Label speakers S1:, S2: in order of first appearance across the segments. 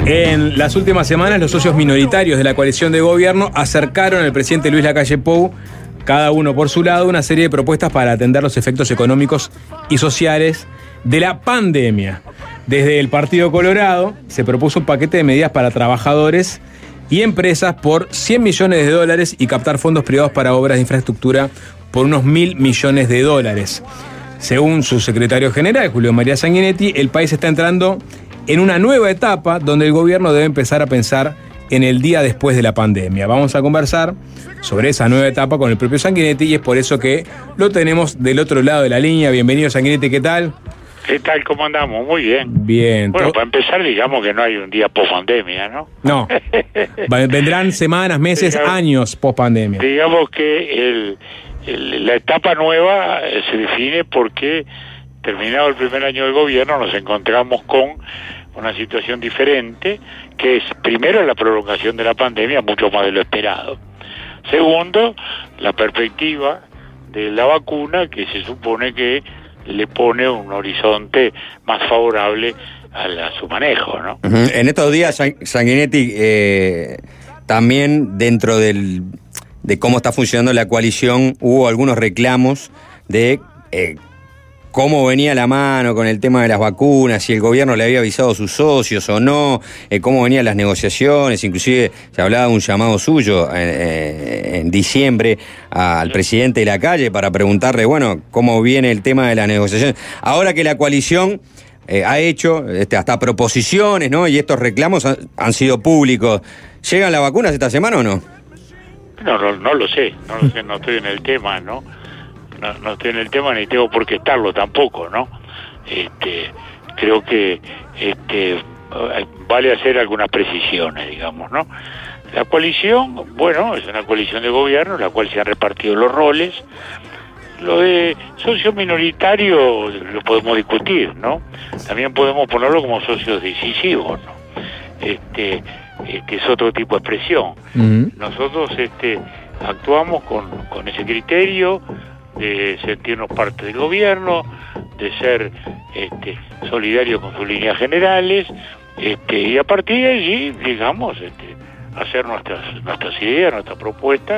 S1: En las últimas semanas, los socios minoritarios de la coalición de gobierno acercaron al presidente Luis Lacalle Pou, cada uno por su lado, una serie de propuestas para atender los efectos económicos y sociales de la pandemia. Desde el Partido Colorado se propuso un paquete de medidas para trabajadores y empresas por $100 millones y captar fondos privados para obras de infraestructura por unos $1.000 millones. Según su secretario general, Julio María Sanguinetti, el país está entrando en una nueva etapa donde el gobierno debe empezar a pensar en el día después de la pandemia. Vamos a conversar sobre esa nueva etapa con el propio Sanguinetti y es por eso que lo tenemos del otro lado de la línea. Bienvenido, Sanguinetti, ¿qué tal?
S2: ¿Qué tal? ¿Cómo andamos? Muy bien.
S1: Bien.
S2: Bueno, para empezar, digamos que no hay un día post-pandemia, ¿no?
S1: No. Vendrán semanas, meses, años post-pandemia.
S2: Digamos que la etapa nueva se define porque, terminado el primer año del gobierno, nos encontramos con una situación diferente, que es, primero, la prolongación de la pandemia, mucho más de lo esperado. Segundo, la perspectiva de la vacuna, que se supone que le pone un horizonte más favorable a su manejo, ¿no?
S3: En estos días, Sanguinetti, también dentro de cómo está funcionando la coalición, hubo algunos reclamos de cómo venía la mano con el tema de las vacunas, si el gobierno le había avisado a sus socios o no, cómo venían las negociaciones, inclusive se hablaba de un llamado suyo en diciembre al presidente de Lacalle para preguntarle, bueno, cómo viene el tema de las negociaciones. Ahora que la coalición ha hecho hasta proposiciones, ¿no? Y estos reclamos han sido públicos, ¿llegan las vacunas esta semana o no?
S2: No lo sé, no estoy en el tema, ¿no? No estoy en el tema ni tengo por qué estarlo tampoco, ¿no? Creo que vale hacer algunas precisiones, digamos, ¿no? La coalición, bueno, es una coalición de gobierno en la cual se han repartido los roles. Lo de socio minoritario lo podemos discutir, ¿no? También podemos ponerlo como socios decisivos, ¿no? Que es otro tipo de expresión. Nosotros actuamos con ese criterio de sentirnos parte del gobierno, de ser solidarios con sus líneas generales, y a partir de allí, digamos, hacer nuestras ideas, nuestras propuestas,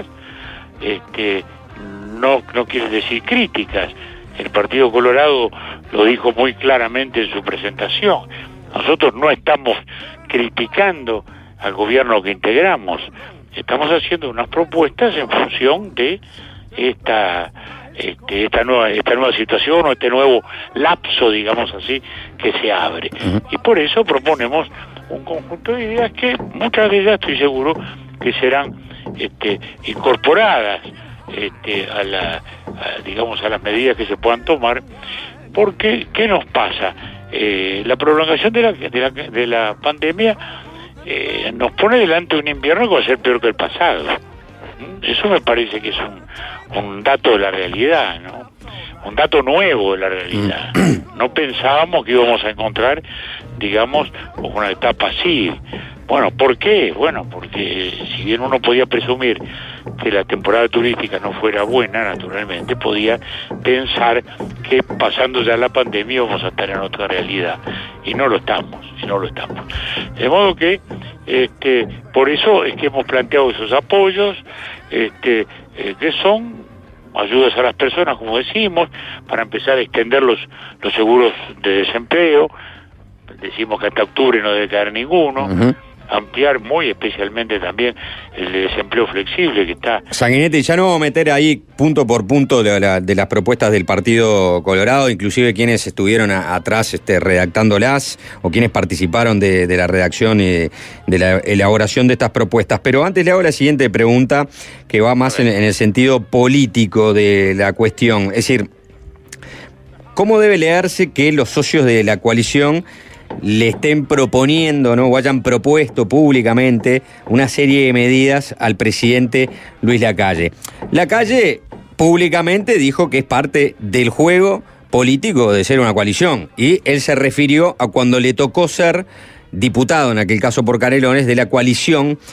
S2: no quiere decir críticas. El Partido Colorado lo dijo muy claramente en su presentación. Nosotros no estamos criticando al gobierno que integramos, estamos haciendo unas propuestas en función de esta nueva situación o este nuevo lapso, digamos así, que se abre. Y por eso proponemos un conjunto de ideas que muchas de ellas estoy seguro que serán incorporadas a las medidas que se puedan tomar, porque ¿qué nos pasa? La prolongación de la pandemia nos pone delante de un invierno que va a ser peor que el pasado. Eso me parece que es un dato de la realidad, ¿no? Un dato nuevo de la realidad. No pensábamos que íbamos a encontrar, digamos, una etapa así. Bueno, ¿por qué? Bueno, porque si bien uno podía presumir que la temporada turística no fuera buena, naturalmente, podía pensar que pasando ya la pandemia íbamos a estar en otra realidad. Y no lo estamos. De modo que, por eso es que hemos planteado esos apoyos, que son ayudas a las personas, como decimos, para empezar a extender los seguros de desempleo. Decimos que hasta octubre no debe caer ninguno. Ampliar muy especialmente también el desempleo flexible que está...
S3: Sanguinetti, ya no vamos a meter ahí punto por punto de las propuestas del Partido Colorado, inclusive quienes estuvieron atrás redactándolas o quienes participaron de la redacción y de la elaboración de estas propuestas. Pero antes le hago la siguiente pregunta, que va más en el sentido político de la cuestión. Es decir, ¿cómo debe leerse que los socios de la coalición le estén proponiendo, ¿no?, o hayan propuesto públicamente una serie de medidas al presidente Luis Lacalle? Lacalle públicamente dijo que es parte del juego político de ser una coalición, y él se refirió a cuando le tocó ser diputado, en aquel caso por Canelones, de la coalición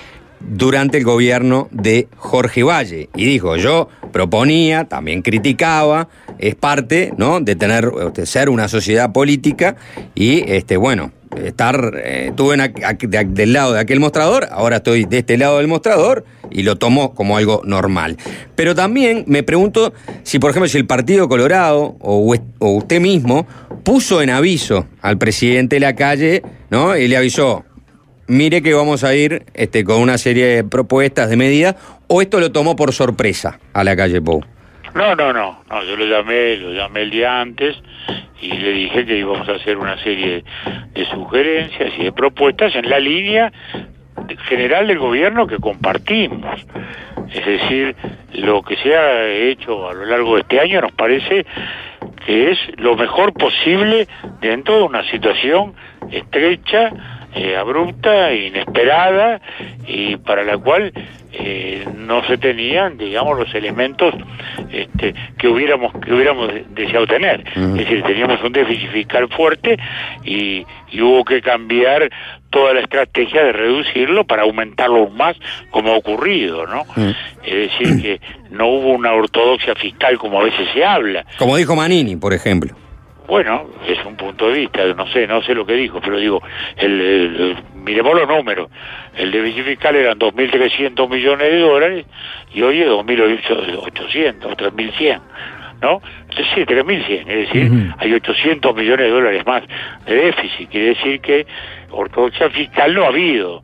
S3: durante el gobierno de Jorge Valle. Y dijo, yo proponía, también criticaba, es parte, ¿no?, de ser una sociedad política y, bueno, estuve del lado de aquel mostrador, ahora estoy de este lado del mostrador y lo tomo como algo normal. Pero también me pregunto si, por ejemplo, si el Partido Colorado o usted mismo puso en aviso al presidente Lacalle, ¿no?, y le avisó, mire que vamos a ir con una serie de propuestas, de medidas, o esto lo tomó por sorpresa a Lacalle Pou.
S2: No, yo lo llamé el día antes y le dije que íbamos a hacer una serie de sugerencias y de propuestas en la línea general del gobierno que compartimos. Es decir, lo que se ha hecho a lo largo de este año nos parece que es lo mejor posible dentro de una situación estrecha, abrupta, inesperada, y para la cual no se tenían, digamos, los elementos que hubiéramos deseado tener. Es decir, teníamos un déficit fiscal fuerte y hubo que cambiar toda la estrategia de reducirlo para aumentarlo aún más, como ha ocurrido, ¿no? Es decir, que no hubo una ortodoxia fiscal como a veces se habla.
S3: Como dijo Manini, por ejemplo.
S2: Bueno, es un punto de vista, no sé lo que dijo, pero digo, miremos los números. El déficit fiscal eran 2.300 millones de dólares y hoy es 2.800, 3.100, ¿no? Sí, 3.100, es decir, hay 800 millones de dólares más de déficit, quiere decir que ortodoxia fiscal no ha habido,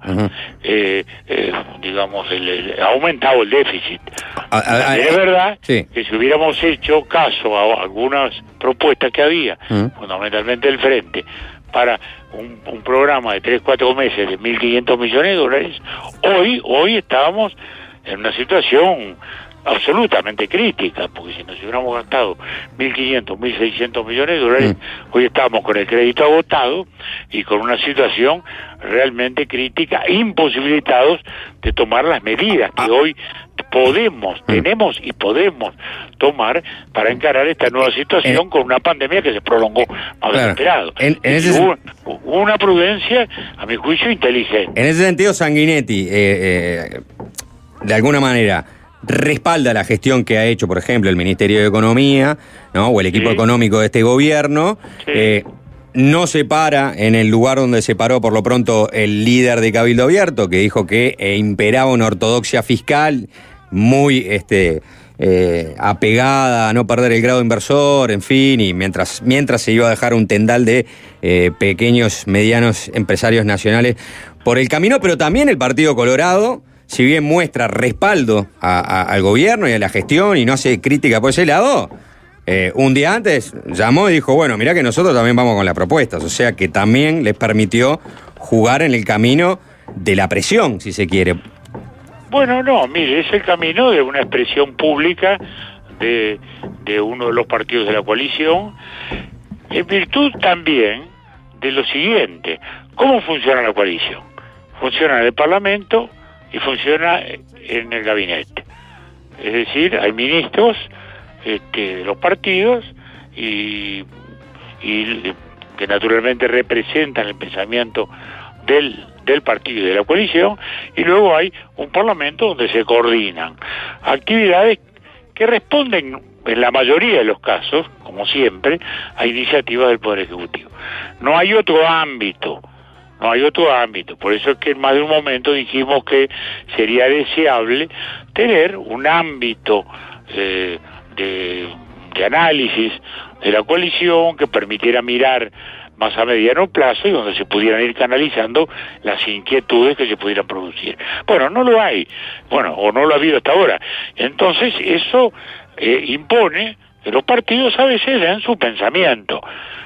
S2: digamos, ha aumentado el déficit. Es verdad que si hubiéramos hecho caso a algunas propuestas que había, fundamentalmente el Frente, para un programa de 3-4 meses de 1.500 millones de dólares, hoy estábamos en una situación absolutamente crítica, porque si nos hubiéramos gastado 1.500, 1.600 millones de dólares, hoy estamos con el crédito agotado y con una situación realmente crítica, imposibilitados de tomar las medidas que hoy tenemos y podemos tomar para encarar esta nueva situación con una pandemia que se prolongó más de lo esperado. Hubo una prudencia, a mi juicio, inteligente.
S3: En ese sentido, Sanguinetti, de alguna manera, respalda la gestión que ha hecho, por ejemplo, el Ministerio de Economía, ¿no?, o el equipo económico de este gobierno. No se para en el lugar donde se paró por lo pronto el líder de Cabildo Abierto, que dijo que imperaba una ortodoxia fiscal muy apegada a no perder el grado inversor, en fin, y mientras se iba a dejar un tendal de pequeños, medianos empresarios nacionales por el camino. Pero también el Partido Colorado, si bien muestra respaldo al gobierno y a la gestión y no hace crítica por ese lado, un día antes llamó y dijo, bueno, mirá que nosotros también vamos con las propuestas. O sea que también les permitió jugar en el camino de la presión, si se quiere.
S2: Bueno, no, mire, es el camino de una expresión pública de uno de los partidos de la coalición, en virtud también de lo siguiente. ¿Cómo funciona la coalición? Funciona en el Parlamento y funciona en el gabinete. Es decir, hay ministros de los partidos y que naturalmente representan el pensamiento del partido y de la coalición, y luego hay un parlamento donde se coordinan actividades que responden en la mayoría de los casos, como siempre, a iniciativas del Poder Ejecutivo. No hay otro ámbito, por eso es que en más de un momento dijimos que sería deseable tener un ámbito de análisis de la coalición que permitiera mirar más a mediano plazo y donde se pudieran ir canalizando las inquietudes que se pudieran producir. Bueno, no lo hay, o no lo ha habido hasta ahora. Entonces eso impone que los partidos a veces den su pensamiento.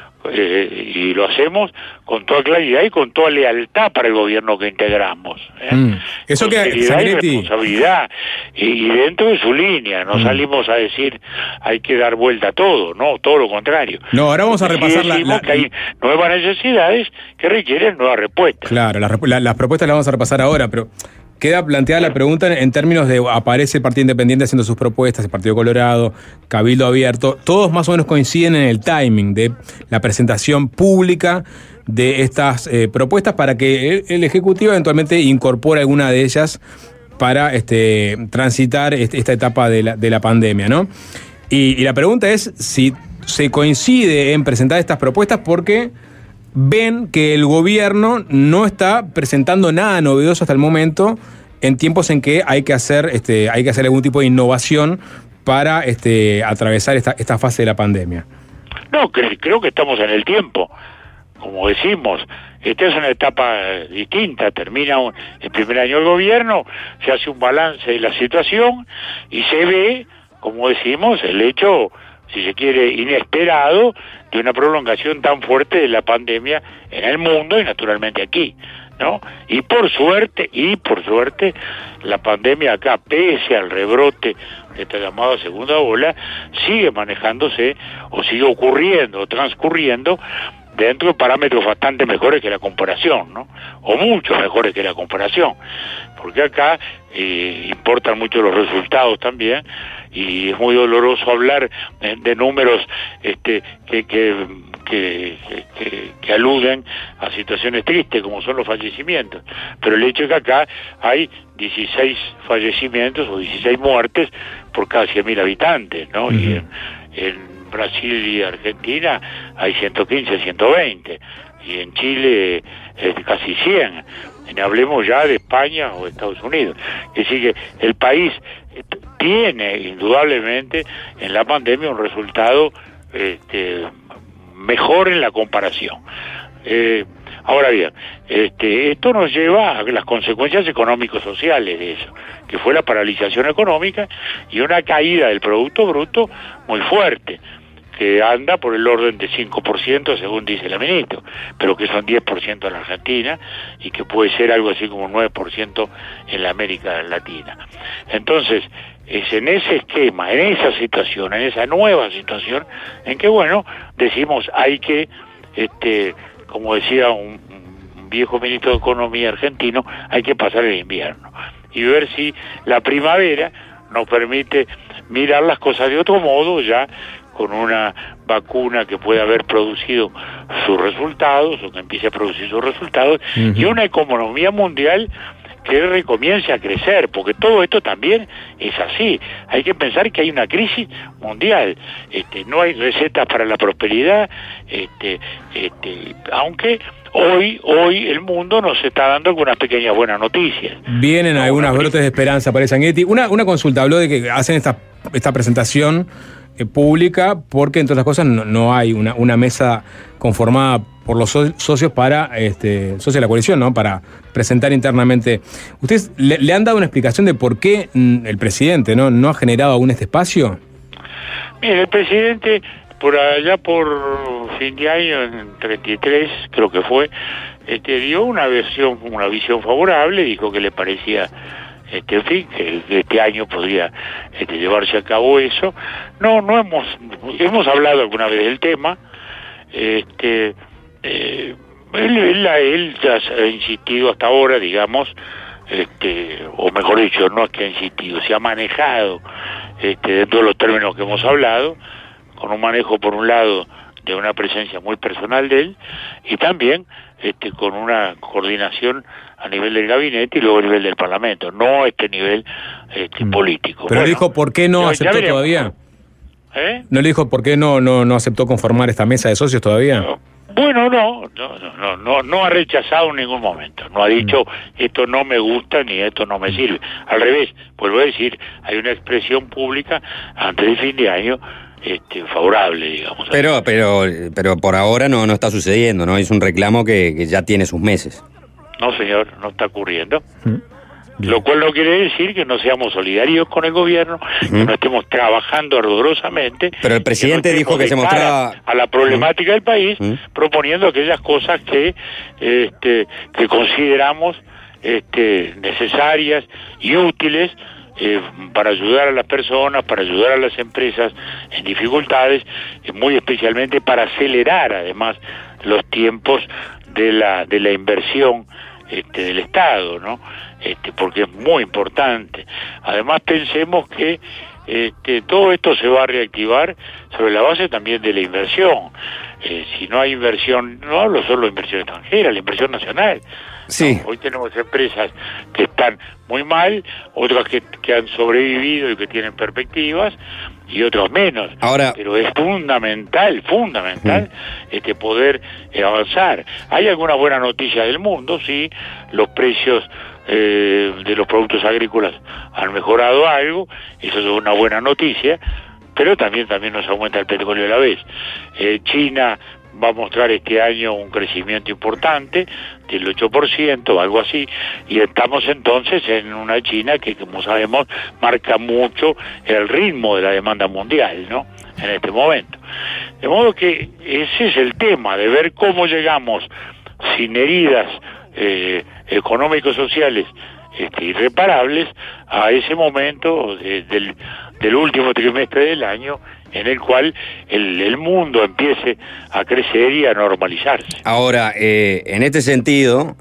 S2: Y lo hacemos con toda claridad y con toda lealtad para el gobierno que integramos.
S1: Eso que
S2: Sanguinetti, y responsabilidad y dentro de su línea. No salimos a decir hay que dar vuelta a todo, no, todo lo contrario.
S1: No, ahora vamos a repasar
S2: que hay nuevas necesidades que requieren nuevas respuestas.
S1: Claro, las propuestas las vamos a repasar ahora, pero queda planteada la pregunta en términos de aparece el Partido Independiente haciendo sus propuestas, el Partido Colorado, Cabildo Abierto, todos más o menos coinciden en el timing de la presentación pública de estas propuestas para que el Ejecutivo eventualmente incorpore alguna de ellas para transitar esta etapa de la pandemia, ¿no? Y la pregunta es si se coincide en presentar estas propuestas porque ven que el gobierno no está presentando nada novedoso hasta el momento en tiempos en que hay que hacer algún tipo de innovación para atravesar esta fase de la pandemia.
S2: No, creo que estamos en el tiempo. Como decimos, esta es una etapa distinta, termina el primer año del gobierno, se hace un balance de la situación y se ve, como decimos, el hecho, si se quiere, inesperado de una prolongación tan fuerte de la pandemia en el mundo y naturalmente aquí, ¿no? Y por suerte, la pandemia acá, pese al rebrote de esta llamada segunda ola, sigue manejándose o sigue ocurriendo o transcurriendo dentro de parámetros bastante mejores que la comparación, ¿no? O mucho mejores que la comparación, porque acá importan mucho los resultados también, y es muy doloroso hablar de números que aluden a situaciones tristes como son los fallecimientos, pero el hecho es que acá hay 16 fallecimientos o 16 muertes por cada 100.000 habitantes, ¿no? Uh-huh. Y en Brasil y Argentina hay 115, 120, y en Chile casi 100. Hablemos ya de España o de Estados Unidos. Es decir, que el país tiene indudablemente en la pandemia un resultado mejor en la comparación. Ahora bien, esto nos lleva a las consecuencias económico-sociales de eso, que fue la paralización económica y una caída del Producto Bruto muy fuerte, que anda por el orden de 5% según dice la ministra, pero que son 10% en la Argentina y que puede ser algo así como 9% en la América Latina. Entonces, es en ese esquema, en esa situación, en esa nueva situación, en que, bueno, decimos hay que, como decía un viejo ministro de Economía argentino, hay que pasar el invierno y ver si la primavera nos permite mirar las cosas de otro modo, ya con una vacuna que pueda haber producido sus resultados o que empiece a producir sus resultados, uh-huh, y una economía mundial que recomience a crecer, porque todo esto también es así. Hay que pensar que hay una crisis mundial, no hay recetas para la prosperidad, aunque hoy el mundo nos está dando algunas pequeñas buenas noticias.
S1: Vienen algunas brotes de esperanza, parece, Sanguinetti. Una consulta, habló de que hacen esta presentación pública porque, entre otras cosas, no hay una mesa conformada por los socios para socios de la coalición, ¿no? Para presentar internamente. ¿Ustedes le han dado una explicación de por qué el presidente no ha generado aún este espacio?
S2: Mire, el presidente por allá por fin de año, en 33 creo que fue, dio una visión favorable, dijo que le parecía en fin, que este año podría llevarse a cabo eso. No hemos hablado alguna vez del tema. Él ya ha insistido hasta ahora, digamos, o mejor dicho, no es que ha insistido, se ha manejado dentro de los términos que hemos hablado, con un manejo por un lado de una presencia muy personal de él y también con una coordinación a nivel del gabinete y luego a nivel del Parlamento, no a este nivel político.
S1: Pero bueno, le dijo por qué no aceptó todavía. ¿No le dijo por qué no aceptó conformar esta mesa de socios todavía?
S2: No. Bueno, no ha rechazado en ningún momento, no ha dicho esto no me gusta ni esto no me sirve. Al revés, vuelvo a decir, hay una expresión pública antes del fin de año favorable, digamos.
S3: Pero por ahora no está sucediendo, ¿no? Es un reclamo que ya tiene sus meses.
S2: No, señor, no está ocurriendo. Lo cual no quiere decir que no seamos solidarios con el gobierno, que no estemos trabajando ardorosamente.
S3: Pero el presidente dijo que se mostraba
S2: a la problemática del país, proponiendo aquellas cosas que consideramos necesarias y útiles para ayudar a las personas, para ayudar a las empresas en dificultades, muy especialmente para acelerar además los tiempos de la inversión del Estado, ¿no? Porque es muy importante. Además pensemos que todo esto se va a reactivar sobre la base también de la inversión. Si no hay inversión, no hablo solo de inversión extranjera, la inversión nacional.
S3: Sí.
S2: No, hoy tenemos empresas que están muy mal, otras que han sobrevivido y que tienen perspectivas, y otros menos.
S3: Ahora,
S2: pero es fundamental poder avanzar. Hay alguna buena noticia del mundo, sí, los precios de los productos agrícolas han mejorado algo, eso es una buena noticia, pero también nos aumenta el petróleo a la vez. China va a mostrar este año un crecimiento importante del 8%, algo así, y estamos entonces en una China que, como sabemos, marca mucho el ritmo de la demanda mundial, ¿no?, en este momento. De modo que ese es el tema, de ver cómo llegamos sin heridas económicos sociales irreparables a ese momento del último trimestre del año, en el cual el mundo empiece a crecer y a normalizarse. Ahora,
S3: en este sentido,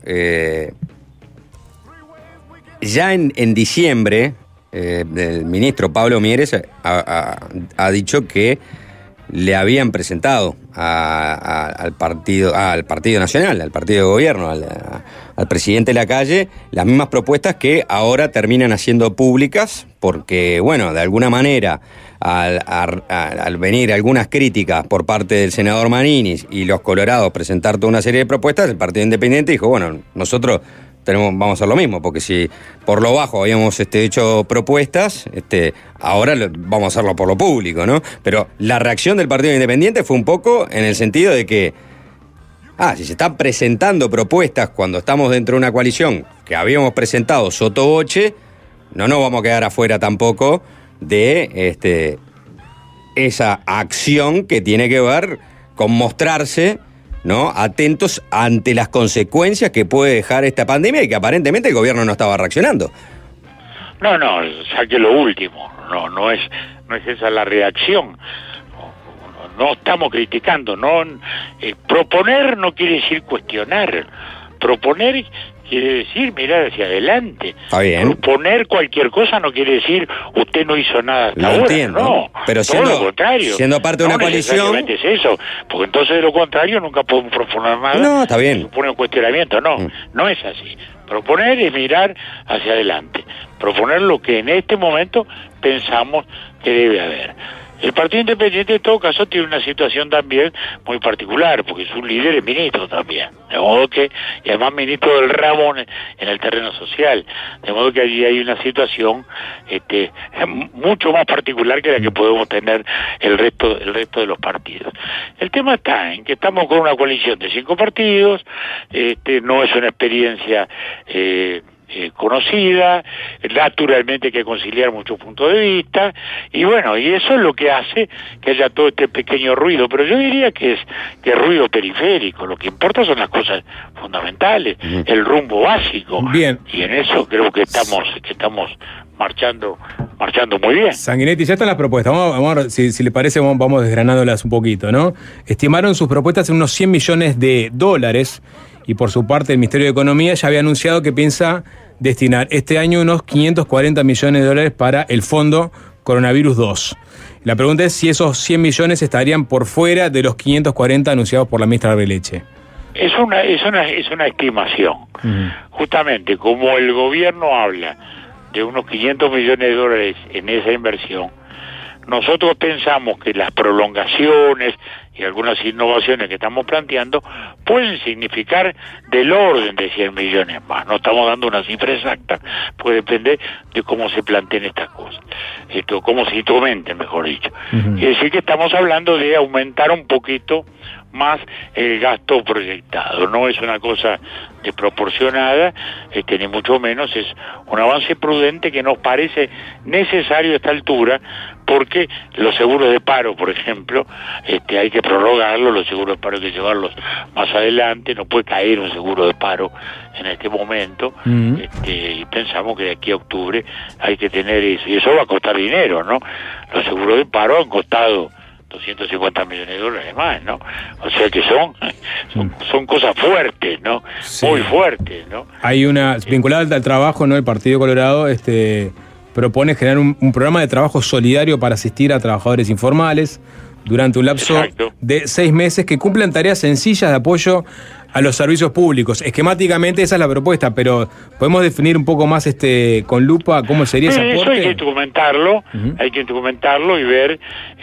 S3: ya en diciembre, el ministro Pablo Mieres ha dicho que le habían presentado al Partido Nacional, al Partido de Gobierno, al presidente Lacalle, las mismas propuestas que ahora terminan haciendo públicas, porque, bueno, de alguna manera, al venir algunas críticas por parte del senador Maninis y los colorados presentar toda una serie de propuestas, el Partido Independiente dijo, bueno, nosotros vamos a hacer lo mismo, porque si por lo bajo habíamos hecho propuestas, ahora vamos a hacerlo por lo público, ¿no? Pero la reacción del Partido Independiente fue un poco en el sentido de que, si se están presentando propuestas cuando estamos dentro de una coalición que habíamos presentado sotoboche, no nos vamos a quedar afuera tampoco de esa acción que tiene que ver con mostrarse, ¿no?, atentos ante las consecuencias que puede dejar esta pandemia y que aparentemente el gobierno no estaba reaccionando.
S2: No, saque lo último. No es esa la reacción. No estamos criticando. Proponer no quiere decir cuestionar. Proponer quiere decir mirar hacia adelante.
S3: Está bien.
S2: Proponer cualquier cosa no quiere decir usted no hizo nada hasta ahora.
S3: Entiendo.
S2: No,
S3: pero
S2: todo lo contrario.
S3: Siendo parte de una coalición.
S2: Es eso, porque entonces de lo contrario nunca podemos proponer nada.
S3: No, está bien.
S2: Supone un cuestionamiento. No es así. Proponer es mirar hacia adelante. Proponer lo que en este momento pensamos que debe haber. El Partido Independiente, en todo caso, tiene una situación también muy particular, porque su líder es ministro también, de modo que, y además ministro del ramo en el terreno social, de modo que allí hay una situación mucho más particular que la que podemos tener el resto de los partidos. El tema está en que estamos con una coalición de 5 partidos, no es una experiencia conocida, naturalmente hay que conciliar muchos puntos de vista, y bueno, y eso es lo que hace que haya todo este pequeño ruido, pero yo diría que es ruido periférico. Lo que importa son las cosas fundamentales, el rumbo básico.
S1: Bien.
S2: Y en eso creo que estamos marchando muy bien.
S1: Sanguinetti, ya están las propuestas. Vamos a ver, si le parece, vamos desgranándolas un poquito, ¿no? Estimaron sus propuestas en unos $100 millones, y por su parte el Ministerio de Economía ya había anunciado que piensa destinar este año unos $540 millones para el Fondo Coronavirus 2. La pregunta es si esos 100 millones estarían por fuera de los 540 anunciados por la ministra Arbeleche.
S2: Es una estimación. Justamente, como el gobierno habla de unos $500 millones en esa inversión, nosotros pensamos que las prolongaciones y algunas innovaciones que estamos planteando pueden significar del orden de 100 millones más. No estamos dando una cifra exacta, puede depender de cómo se planteen estas cosas, cómo se instrumenten, mejor dicho. Es decir, que estamos hablando de aumentar un poquito más el gasto proyectado. No es una cosa desproporcionada, ni mucho menos, es un avance prudente que nos parece necesario a esta altura, porque los seguros de paro, por ejemplo, hay que prorrogarlos, los seguros de paro hay que llevarlos más adelante, no puede caer un seguro de paro en este momento, y pensamos que de aquí a octubre hay que tener eso, y eso va a costar dinero, ¿no? Los seguros de paro han costado $250 millones más, ¿no? O sea que son cosas fuertes, ¿no? Sí. Muy fuertes, ¿no?
S1: Hay una vinculada al trabajo, ¿no? El Partido Colorado propone generar un programa de trabajo solidario para asistir a trabajadores informales durante un lapso
S2: Exacto.
S1: de 6 meses que cumplan tareas sencillas de apoyo a los servicios públicos. Esquemáticamente esa es la propuesta, pero podemos definir un poco más con lupa cómo sería ese aporte.
S2: Eso hay que documentarlo, hay que documentarlo y ver,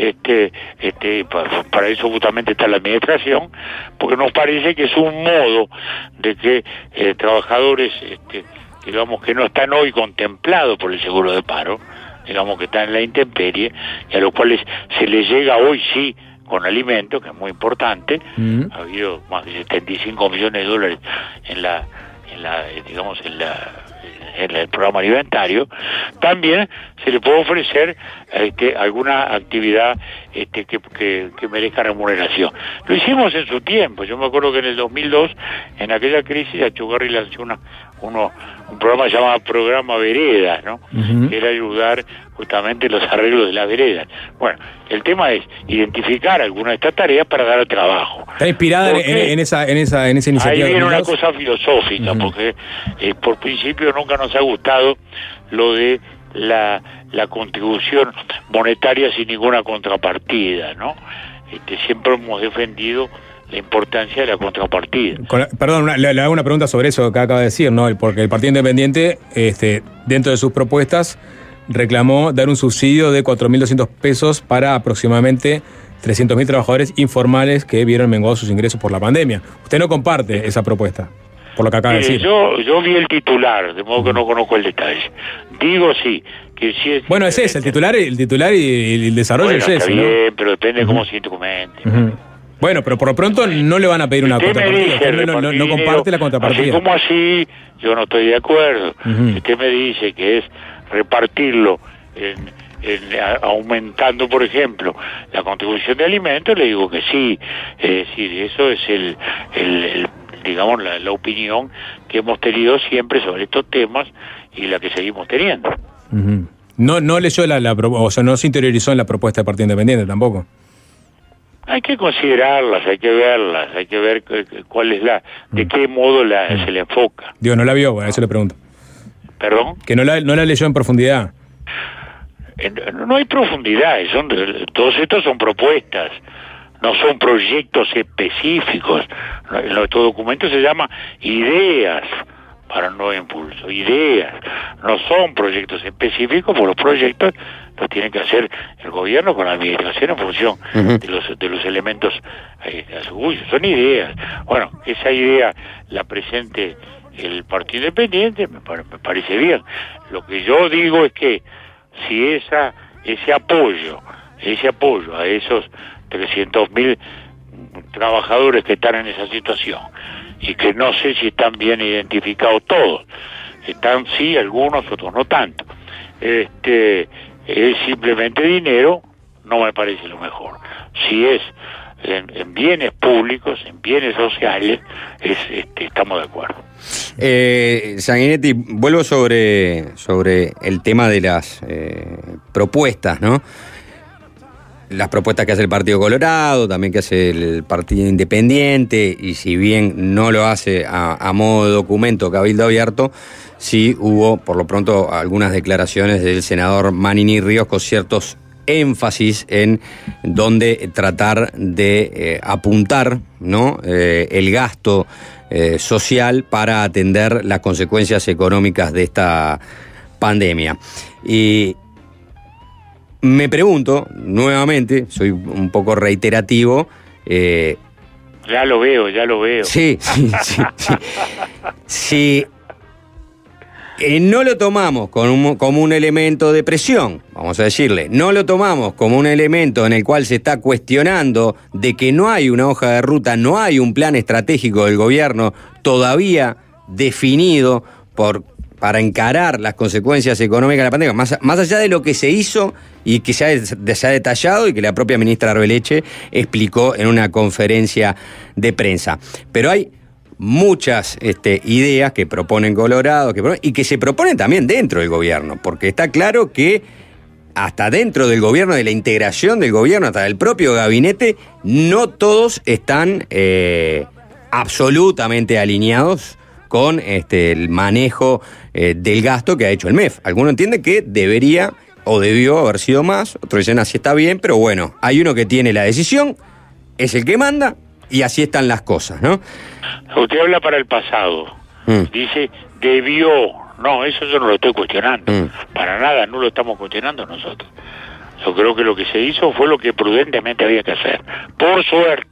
S2: para eso justamente está la administración, porque nos parece que es un modo de que trabajadores, digamos, que no están hoy contemplados por el seguro de paro, digamos que están en la intemperie, y a los cuales se les llega hoy sí con alimentos, que es muy importante. Ha habido más de 75 millones de dólares en el programa alimentario. También se le puede ofrecer alguna actividad que merezca remuneración. Lo hicimos en su tiempo. Yo me acuerdo que en el 2002, en aquella crisis, Achugarri lanzó un programa llamado Programa Veredas, ¿no? Que era ayudar justamente los arreglos de las veredas. Bueno, el tema es identificar alguna de estas tareas para dar trabajo.
S1: Está inspirada en esa iniciativa.
S2: Ahí viene una cosa filosófica, porque por principio nunca nos ha gustado lo de la contribución monetaria sin ninguna contrapartida, ¿no? Siempre hemos defendido la importancia de la contrapartida.
S1: Perdón, le hago una pregunta sobre eso que acaba de decir, ¿no? Porque el Partido Independiente, dentro de sus propuestas, reclamó dar un subsidio de 4.200 pesos para aproximadamente 300.000 trabajadores informales que vieron menguados sus ingresos por la pandemia. Usted no comparte esa propuesta, por lo que acaba de decir.
S2: Yo vi el titular, de modo que no conozco el detalle. Digo sí, que sí es...
S1: Bueno, ese es el titular y el desarrollo es ese,
S2: está bien,
S1: ¿no?
S2: pero depende de cómo se documente.
S1: Bueno, pero por lo pronto no le van a pedir una contrapartida. Usted no comparte la contrapartida.
S2: Así como así, yo no estoy de acuerdo. Si usted me dice que es repartirlo aumentando, por ejemplo, la contribución de alimentos, le digo que sí. Sí, eso es digamos, la opinión que hemos tenido siempre sobre estos temas y la que seguimos teniendo.
S1: No leyó o sea, no se interiorizó en la propuesta del Partido Independiente tampoco.
S2: Hay que considerarlas, hay que verlas, hay que ver cuál es de qué modo se le enfoca.
S1: Digo, no la vio, bueno, eso le pregunto.
S2: ¿Perdón?
S1: Que no la leyó en profundidad.
S2: No hay profundidad, todos estos son propuestas, no son proyectos específicos. Nuestro documento se llama Ideas para un nuevo impulso, ideas, no son proyectos específicos, porque los proyectos los tiene que hacer el gobierno con la administración en función de los elementos a su juicio, son ideas. Bueno, esa idea la presente el Partido Independiente, me parece bien. Lo que yo digo es que si ese apoyo a esos 300.000 trabajadores que están en esa situación, y que no sé si están bien identificados todos, están sí algunos, otros no tanto, es simplemente dinero, no me parece lo mejor. Si es en bienes públicos, en bienes sociales, estamos de acuerdo.
S3: Sanguinetti, vuelvo sobre el tema de las propuestas, ¿no? Las propuestas que hace el Partido Colorado, también que hace el Partido Independiente, y si bien no lo hace a modo de documento cabildo abierto, sí hubo, por lo pronto, algunas declaraciones del senador Manini Ríos con ciertos énfasis en donde tratar de apuntar, ¿no? El gasto social para atender las consecuencias económicas de esta pandemia. Y me pregunto, nuevamente, soy un poco reiterativo.
S2: Ya lo veo.
S3: Sí. Si no lo tomamos como un elemento de presión, vamos a decirle, no lo tomamos como un elemento en el cual se está cuestionando de que no hay una hoja de ruta, no hay un plan estratégico del gobierno todavía definido para encarar las consecuencias económicas de la pandemia, más allá de lo que se hizo y que se ha detallado y que la propia ministra Arbeleche explicó en una conferencia de prensa. Pero hay muchas ideas que proponen Colorado y que se proponen también dentro del gobierno, porque está claro que hasta dentro del gobierno, de la integración del gobierno, hasta del propio gabinete, no todos están absolutamente alineados con el manejo del gasto que ha hecho el MEF. Algunos entienden que debería o debió haber sido más, otros dicen así está bien, pero bueno, hay uno que tiene la decisión, es el que manda, y así están las cosas, ¿no?
S2: Usted habla para el pasado, dice debió, no, eso yo no lo estoy cuestionando, para nada, no lo estamos cuestionando nosotros. Yo creo que lo que se hizo fue lo que prudentemente había que hacer, por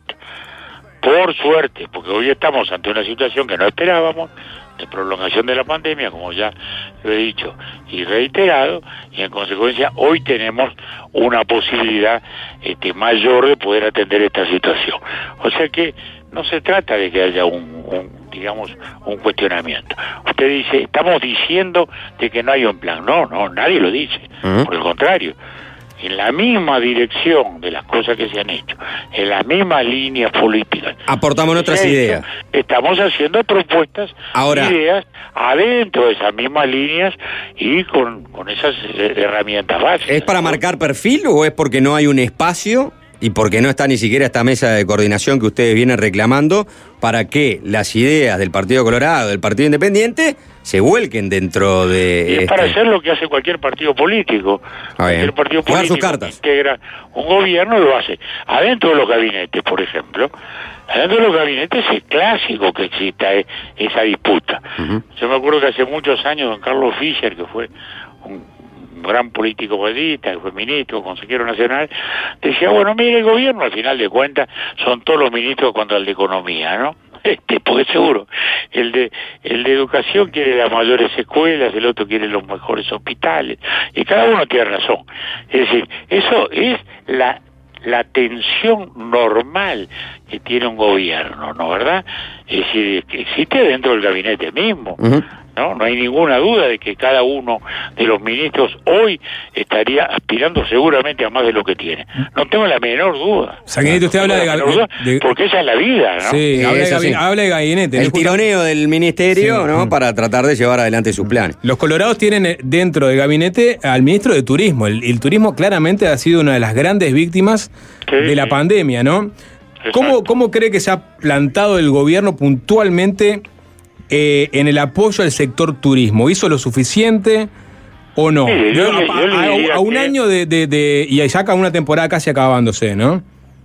S2: suerte, porque hoy estamos ante una situación que no esperábamos, de prolongación de la pandemia, como ya lo he dicho y reiterado, y en consecuencia hoy tenemos una posibilidad mayor de poder atender esta situación. O sea que no se trata de que haya un cuestionamiento. Usted dice, estamos diciendo de que no hay un plan. No, nadie lo dice. Por el contrario, en la misma dirección de las cosas que se han hecho, en las mismas líneas políticas.
S3: Aportamos nuestras ideas.
S2: Estamos haciendo propuestas, ideas adentro de esas mismas líneas y con esas herramientas básicas.
S3: ¿Es para marcar perfil o es porque no hay un espacio y porque no está ni siquiera esta mesa de coordinación que ustedes vienen reclamando para que las ideas del Partido Colorado, del Partido Independiente, se vuelquen dentro de...
S2: Y es para hacer lo que hace cualquier partido político. Cualquier partido
S3: jugar
S2: político
S3: sus cartas.
S2: Que integra un gobierno lo hace. Adentro de los gabinetes, por ejemplo, adentro de los gabinetes es clásico que exista esa disputa. Yo me acuerdo que hace muchos años don Carlos Fischer, que fue un gran político periodista, que fue ministro, consejero nacional, decía, bueno, mire, el gobierno al final de cuentas son todos los ministros contra el de economía, ¿no? Porque seguro, el de educación quiere las mayores escuelas, el otro quiere los mejores hospitales, y cada uno tiene razón. Es decir, eso es la tensión normal que tiene un gobierno, ¿no? ¿Verdad? Es decir, que existe dentro del gabinete mismo. No hay ninguna duda de que cada uno de los ministros hoy estaría aspirando seguramente a más de lo que tiene. No tengo la menor duda.
S1: Sanguinito, usted habla de
S2: porque esa es la vida, ¿no?
S1: Sí, habla de gabinete.
S3: El tironeo del ministerio, sí, ¿no? Para tratar de llevar adelante su plan.
S1: Los colorados tienen dentro del gabinete al ministro de Turismo. El turismo claramente ha sido una de las grandes víctimas de la pandemia, ¿no? ¿Cómo cree que se ha plantado el gobierno puntualmente en el apoyo al sector turismo? ¿Hizo lo suficiente o no? A un año y ya acá una temporada casi acabándose, ¿no?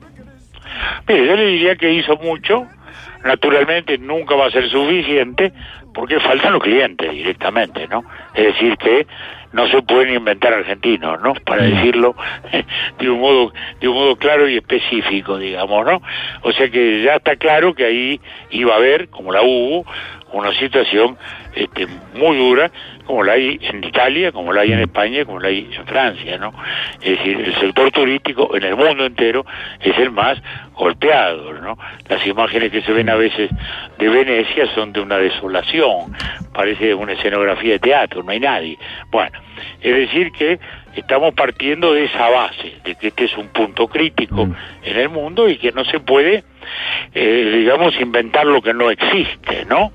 S2: Mire, yo le diría que hizo mucho. Naturalmente nunca va a ser suficiente porque faltan los clientes directamente, ¿no? Es decir que no se pueden inventar argentinos, ¿no? Para decirlo de un modo claro y específico, digamos, ¿no? O sea que ya está claro que ahí iba a haber, como la hubo, una situación muy dura, como la hay en Italia, como la hay en España, como la hay en Francia, ¿no? Es decir, el sector turístico en el mundo entero es el más golpeado, ¿no? Las imágenes que se ven a veces de Venecia son de una desolación, parece una escenografía de teatro, no hay nadie. Bueno, es decir que estamos partiendo de esa base, de que este es un punto crítico en el mundo y que no se puede, digamos, inventar lo que no existe, ¿no?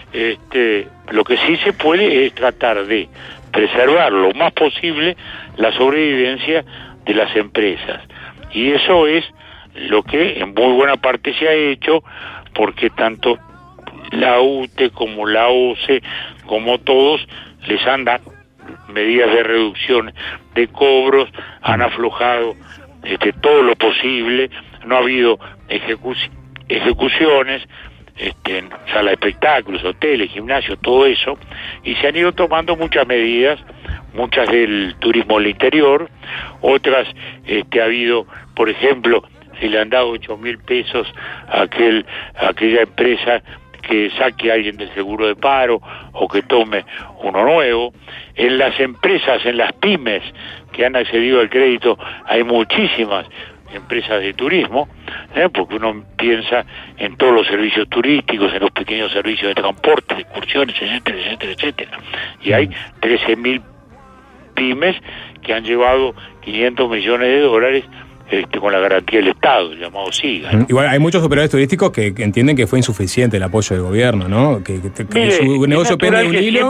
S2: Lo que sí se puede es tratar de preservar lo más posible la sobrevivencia de las empresas. Y eso es lo que en muy buena parte se ha hecho, porque tanto la UTE como la OCE, como todos, les han dado medidas de reducción de cobros, han aflojado todo lo posible, no ha habido ejecuciones, sala de espectáculos, hoteles, gimnasios, todo eso, y se han ido tomando muchas medidas, muchas del turismo al interior, otras ha habido, por ejemplo, se le han dado 8.000 pesos a aquella empresa que saque a alguien del seguro de paro o que tome uno nuevo. En las empresas, en las pymes que han accedido al crédito, hay muchísimas empresas de turismo, porque uno piensa en todos los servicios turísticos, en los pequeños servicios de transporte, de excursiones, etcétera, etcétera, etcétera. Y hay 13.000 pymes que han llevado $500 millones con la garantía del Estado, llamado SIGA, ¿no?
S1: Igual hay muchos operadores turísticos que entienden que fue insuficiente el apoyo del gobierno, ¿no? Que su negocio pende de un hilo.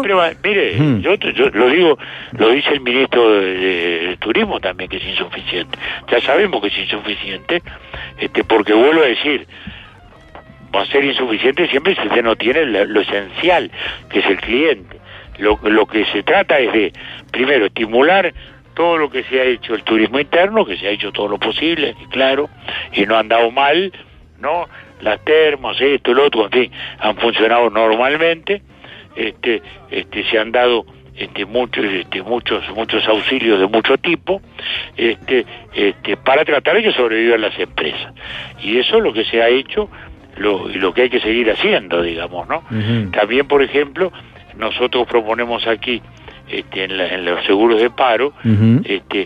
S2: Yo lo digo, lo dice el ministro de Turismo también, que es insuficiente. Ya sabemos que es insuficiente, porque vuelvo a decir, va a ser insuficiente siempre si usted no tiene lo esencial, que es el cliente. Lo que se trata es de, primero, estimular todo lo que se ha hecho, el turismo interno, que se ha hecho todo lo posible, claro, y no han dado mal, ¿no? Las termas, esto, el otro, en fin, han funcionado normalmente, se han dado muchos auxilios de mucho tipo, para tratar de que sobrevivan las empresas. Y eso es lo que se ha hecho, lo que hay que seguir haciendo, digamos, ¿no? Uh-huh. También, por ejemplo, nosotros proponemos aquí, en los seguros de paro, uh-huh,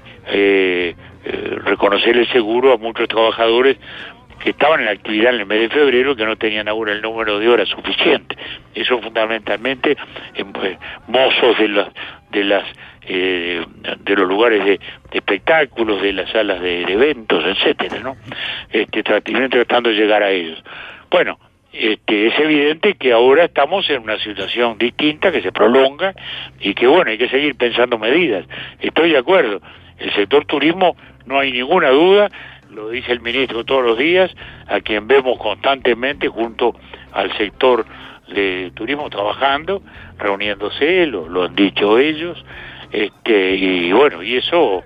S2: reconocer el seguro a muchos trabajadores que estaban en la actividad en el mes de febrero, que no tenían ahora el número de horas suficiente. Eso fundamentalmente mozos de los lugares de espectáculos, de las salas de eventos, etcétera, ¿no? Tratando de llegar a ellos. Bueno, es evidente que ahora estamos en una situación distinta, que se prolonga, y que bueno, hay que seguir pensando medidas. Estoy de acuerdo. El sector turismo, no hay ninguna duda, lo dice el ministro todos los días, a quien vemos constantemente junto al sector de turismo trabajando, reuniéndose, lo han dicho ellos, y bueno, y eso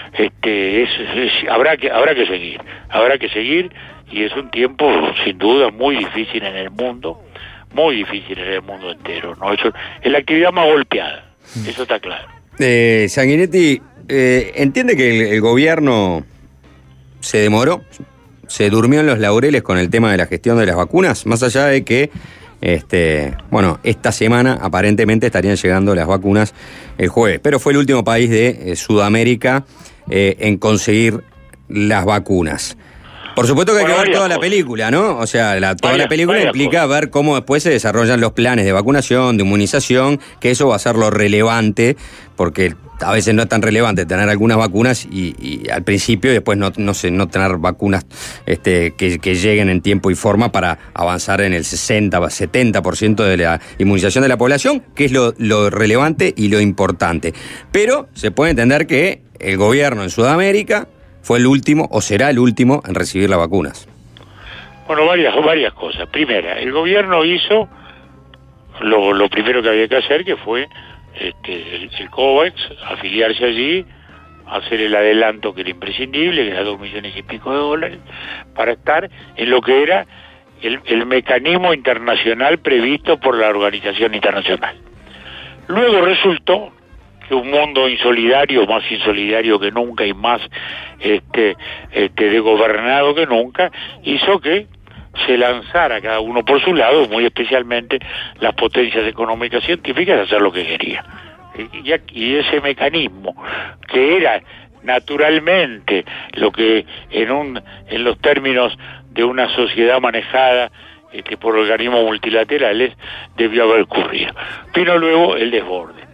S2: habrá que seguir, y es un tiempo sin duda muy difícil en el mundo entero, ¿no? Eso es la actividad más golpeada, eso está claro.
S3: Sanguinetti, entiende que el gobierno se demoró, se durmió en los laureles con el tema de la gestión de las vacunas, más allá de que esta semana aparentemente estarían llegando las vacunas el jueves, pero fue el último país de Sudamérica en conseguir las vacunas. Por supuesto que hay que ver toda la película, ¿no? O sea, toda la película implica ver cómo después se desarrollan los planes de vacunación, de inmunización, que eso va a ser lo relevante, porque a veces no es tan relevante tener algunas vacunas y al principio y después no tener vacunas que lleguen en tiempo y forma para avanzar en el 60-70% de la inmunización de la población, que es lo relevante y lo importante. Pero se puede entender que el gobierno en Sudamérica fue el último o será el último en recibir las vacunas.
S2: Bueno, varias cosas. Primera, el gobierno hizo lo primero que había que hacer, que fue el COVAX, afiliarse allí, hacer el adelanto que era imprescindible, que era $2 millones y pico de dólares, para estar en lo que era el mecanismo internacional previsto por la organización internacional. Luego resultó que un mundo insolidario, más insolidario que nunca y más desgobernado que nunca, hizo que se lanzara cada uno por su lado, muy especialmente las potencias económicas científicas, a hacer lo que quería. Y ese mecanismo, que era naturalmente lo que en los términos de una sociedad manejada por organismos multilaterales debió haber ocurrido. Vino luego el desborde.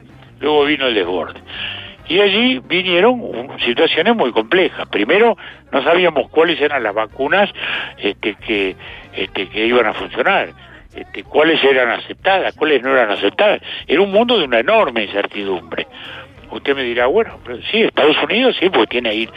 S2: Y allí vinieron situaciones muy complejas. Primero, no sabíamos cuáles eran las vacunas que iban a funcionar, cuáles eran aceptadas, cuáles no eran aceptadas. Era un mundo de una enorme incertidumbre. Usted me dirá, bueno, pero sí, Estados Unidos sí, porque tiene ahí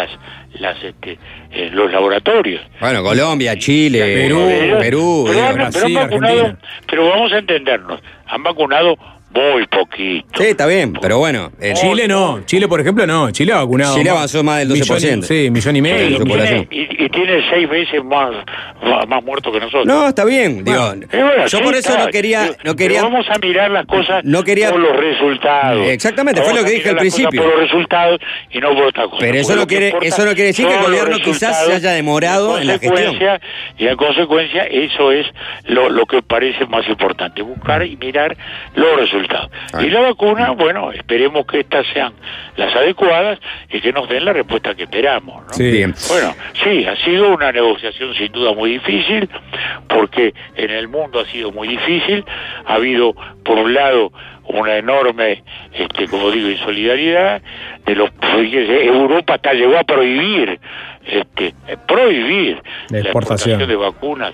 S2: los laboratorios.
S3: Bueno, Colombia, Chile, Perú,
S2: Brasil, Argentina. Pero vamos a entendernos, han vacunado muy poquito.
S3: Sí, está bien, pero bueno.
S1: Chile no. Chile, por ejemplo, no. Chile ha vacunado.
S3: Chile avanzó más del 12%.
S1: Sí, 1,5 millones.
S2: Y tiene 6 veces más muertos que nosotros.
S3: No, está bien. Bueno, yo por eso no quería.
S2: Pero vamos a mirar las cosas por los resultados.
S3: Exactamente, fue lo que dije al principio.
S2: Por los resultados y no por otra cosa.
S3: Pero eso no quiere decir que el gobierno quizás se haya demorado en la gestión.
S2: Y en consecuencia, eso es lo que parece más importante: buscar y mirar los resultados. Y la vacuna, bueno, esperemos que estas sean las adecuadas y que nos den la respuesta que esperamos, ¿no?
S3: Sí.
S2: Bueno, sí, ha sido una negociación sin duda muy difícil, porque en el mundo ha sido muy difícil. Ha habido, por un lado, una enorme, como digo, insolidaridad de los. Europa hasta llegó a prohibir la exportación de vacunas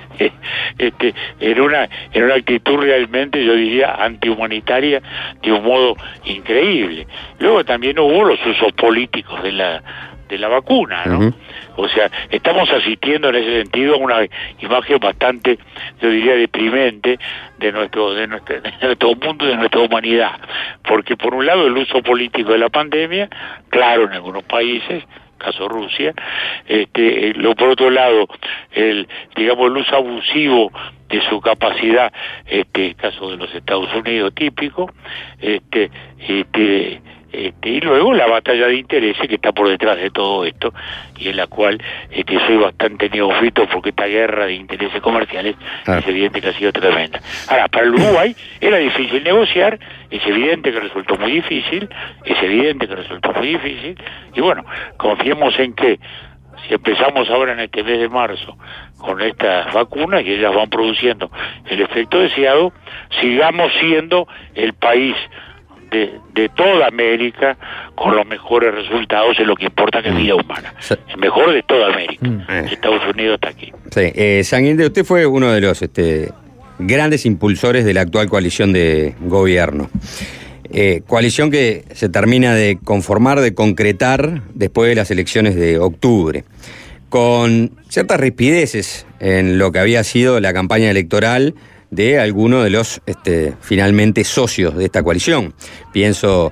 S2: en una actitud realmente, yo diría, antihumanitaria de un modo increíble. Luego también hubo los usos políticos de de la vacuna, ¿no? O sea, estamos asistiendo en ese sentido a una imagen bastante, yo diría, deprimente de nuestro mundo, de nuestra humanidad, porque por un lado el uso político de la pandemia, claro, en algunos países, caso Rusia, por otro lado, el uso abusivo de su capacidad, caso de los Estados Unidos típico, y luego la batalla de intereses que está por detrás de todo esto, y en la cual soy bastante neófito, porque esta guerra de intereses comerciales es evidente que ha sido tremenda. Ahora, para el Uruguay era difícil negociar, es evidente que resultó muy difícil, y bueno, confiemos en que si empezamos ahora en este mes de marzo con estas vacunas y ellas van produciendo el efecto deseado, sigamos siendo el país de toda América con los mejores resultados en lo que importa, que es vida humana. El mejor de toda América. Estados Unidos está aquí.
S3: Sí. Sanguinde, usted fue uno de los grandes impulsores de la actual coalición de gobierno. Coalición que se termina de conformar, de concretar después de las elecciones de octubre, con ciertas rispideces en lo que había sido la campaña electoral de algunos de los finalmente socios de esta coalición. Pienso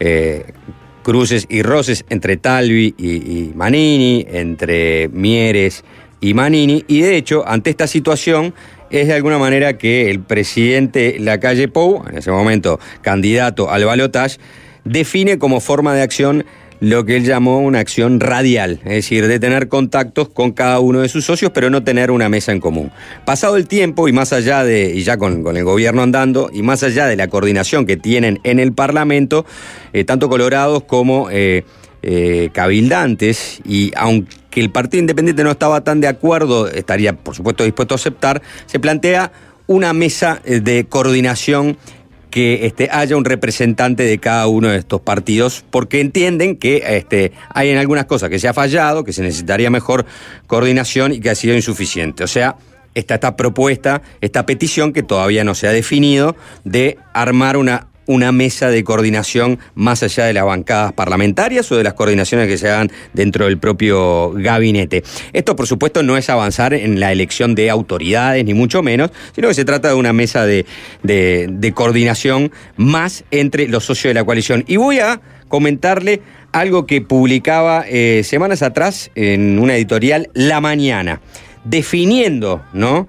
S3: cruces y roces entre Talvi y Manini, entre Mieres y Manini, y de hecho, ante esta situación, es de alguna manera que el presidente Lacalle Pou, en ese momento candidato al balotaje, define como forma de acción lo que él llamó una acción radial, es decir, de tener contactos con cada uno de sus socios, pero no tener una mesa en común. Pasado el tiempo, y más allá y ya con el gobierno andando, y más allá de la coordinación que tienen en el Parlamento, tanto colorados como cabildantes, y aunque el Partido Independiente no estaba tan de acuerdo, estaría por supuesto dispuesto a aceptar, se plantea una mesa de coordinación que haya un representante de cada uno de estos partidos, porque entienden que hay en algunas cosas que se ha fallado, que se necesitaría mejor coordinación y que ha sido insuficiente. O sea, está esta propuesta, esta petición que todavía no se ha definido, de armar una mesa de coordinación más allá de las bancadas parlamentarias o de las coordinaciones que se hagan dentro del propio gabinete. Esto, por supuesto, no es avanzar en la elección de autoridades, ni mucho menos, sino que se trata de una mesa de coordinación más entre los socios de la coalición. Y voy a comentarle algo que publicaba semanas atrás en una editorial La Mañana, definiendo, ¿no?,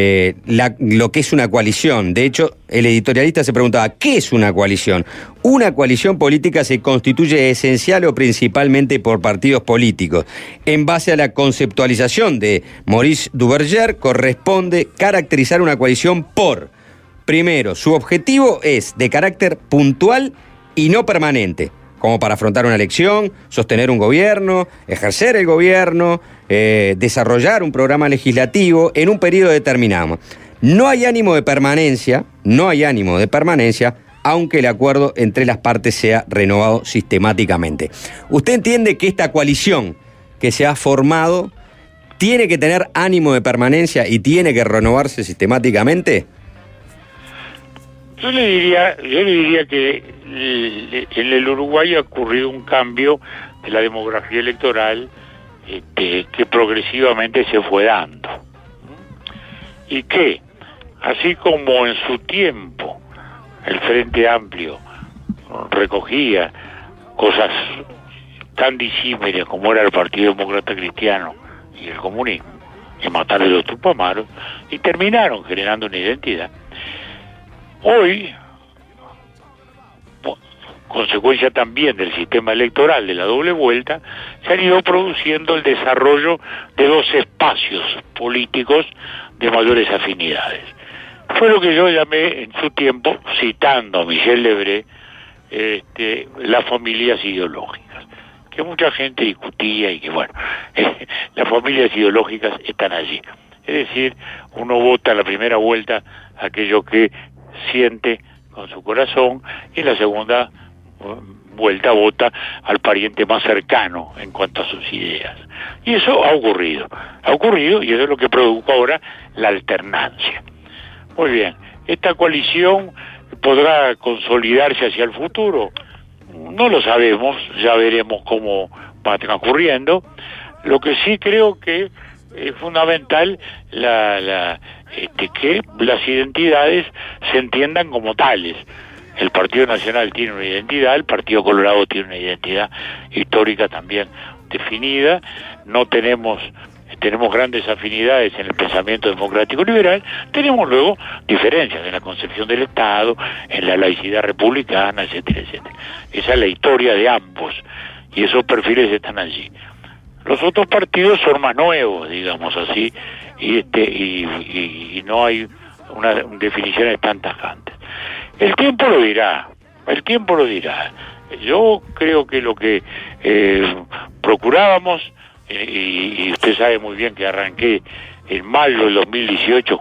S3: lo que es una coalición. De hecho, el editorialista se preguntaba, ¿qué es una coalición? Una coalición política se constituye esencial o principalmente por partidos políticos. En base a la conceptualización de Maurice Duverger, corresponde caracterizar una coalición por, primero, su objetivo es de carácter puntual y no permanente, como para afrontar una elección, sostener un gobierno, ejercer el gobierno, desarrollar un programa legislativo en un periodo determinado. No hay ánimo de permanencia, aunque el acuerdo entre las partes sea renovado sistemáticamente. ¿Usted entiende que esta coalición que se ha formado tiene que tener ánimo de permanencia y tiene que renovarse sistemáticamente?
S2: Yo le diría que en el Uruguay ha ocurrido un cambio de la demografía electoral que progresivamente se fue dando. Y que, así como en su tiempo el Frente Amplio recogía cosas tan disímiles como era el Partido Demócrata Cristiano y el comunismo, y matarle los Tupamaros, y terminaron generando una identidad. Hoy, consecuencia también del sistema electoral de la doble vuelta, se han ido produciendo el desarrollo de dos espacios políticos de mayores afinidades. Fue lo que yo llamé en su tiempo, citando a Michel Lebré, las familias ideológicas, que mucha gente discutía y que bueno, las familias ideológicas están allí. Es decir, uno vota en la primera vuelta aquello que siente con su corazón, y en la segunda vuelta vota al pariente más cercano en cuanto a sus ideas. Y eso ha ocurrido, y eso es lo que produjo ahora la alternancia. Muy bien, ¿esta coalición podrá consolidarse hacia el futuro? No lo sabemos, ya veremos cómo va transcurriendo. Lo que sí creo que es fundamental que las identidades se entiendan como tales. El Partido Nacional tiene una identidad, el Partido Colorado tiene una identidad histórica también definida. No tenemos grandes afinidades en el pensamiento democrático liberal, tenemos luego diferencias en la concepción del Estado, en la laicidad republicana, etcétera, etcétera. Esa es la historia de ambos, y esos perfiles están allí. Los otros partidos son más nuevos, digamos así, y no hay unas definiciones tan tajantes. El tiempo lo dirá. Yo creo que lo que procurábamos, y usted sabe muy bien que arranqué en mayo del 2018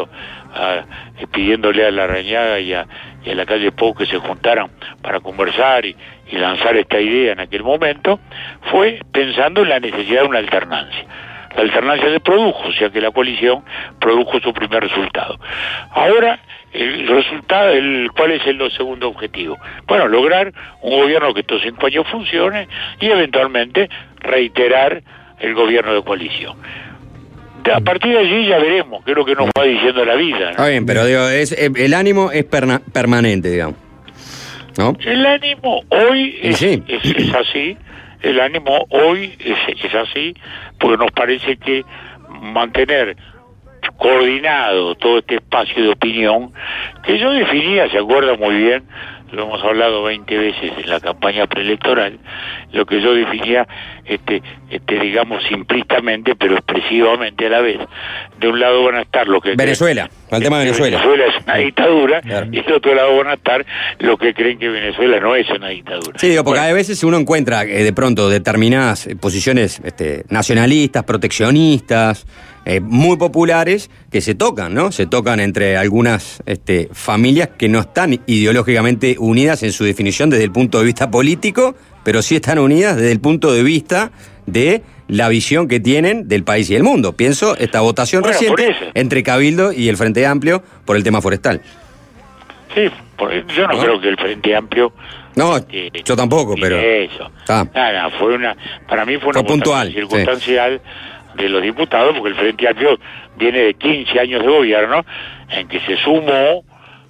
S2: pidiéndole a Larrañaga y a la calle Pou que se juntaran para conversar y lanzar esta idea en aquel momento, fue pensando en la necesidad de una alternancia. La alternancia se produjo, o sea que la coalición produjo su primer resultado. Ahora, el resultado, ¿cuál es el segundo objetivo? Bueno, lograr un gobierno que estos 5 años funcione y eventualmente reiterar el gobierno de coalición. A partir de allí ya veremos qué es lo que nos va diciendo la vida, ¿no?
S3: Está bien, pero digo, el ánimo es permanente, digamos, ¿no?
S2: El ánimo hoy es así. El ánimo hoy es así, porque nos parece que mantener coordinado todo este espacio de opinión, que yo definía, se acuerda muy bien, lo hemos hablado 20 veces en la campaña preelectoral, lo que yo definía, digamos, simplistamente, pero expresivamente a la vez. De un lado van a estar lo que
S3: Venezuela, el tema de Venezuela.
S2: Venezuela es una dictadura,
S3: claro.
S2: Y del otro lado van a estar los que creen que Venezuela no es una dictadura.
S3: Sí, digo, porque a veces uno encuentra de pronto determinadas posiciones nacionalistas, proteccionistas, muy populares, que se tocan, ¿no? Se tocan entre algunas familias que no están ideológicamente unidas en su definición desde el punto de vista político, pero sí están unidas desde el punto de vista de la visión que tienen del país y del mundo. Pienso esta votación reciente entre Cabildo y el Frente Amplio por el tema forestal.
S2: Sí, yo no creo que el Frente Amplio...
S3: No, yo tampoco, pero...
S2: Eso. Nada, para mí fue una
S3: puntual,
S2: circunstancial de los diputados, porque el Frente Amplio viene de 15 años de gobierno en que se sumó